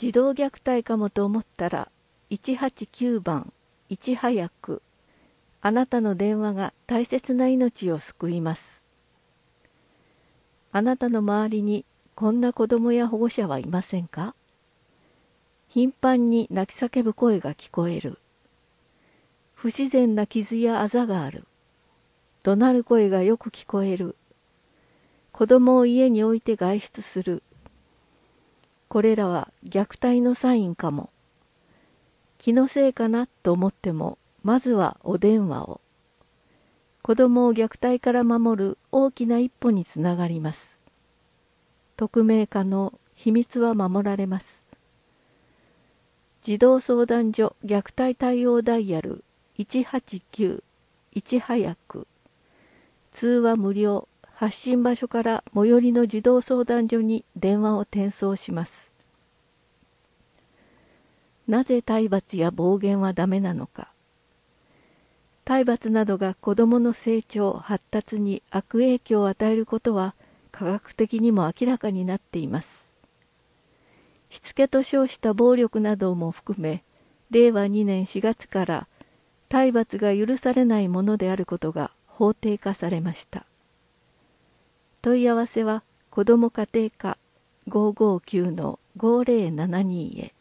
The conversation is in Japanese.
児童虐待かもと思ったら189番いち早く、あなたの電話が大切な命を救います。あなたの周りにこんな子供や保護者はいませんか？頻繁に泣き叫ぶ声が聞こえる。不自然な傷やあざがある。怒鳴る声がよく聞こえる。子供を家に置いて外出する。これらは虐待のサインかも。気のせいかなと思っても、まずはお電話を。子供を虐待から守る大きな一歩につながります。匿名可能、秘密は守られます。児童相談所虐待対応ダイヤル189いち早く、通話無料、発信場所から最寄りの児童相談所に電話を転送します。なぜ体罰や暴言はダメなのか。体罰などが子どもの成長・発達に悪影響を与えることは科学的にも明らかになっています。しつけと称した暴力なども含め、令和2年4月から体罰が許されないものであることが法定化されました。問い合わせは子ども家庭課559-5072へ。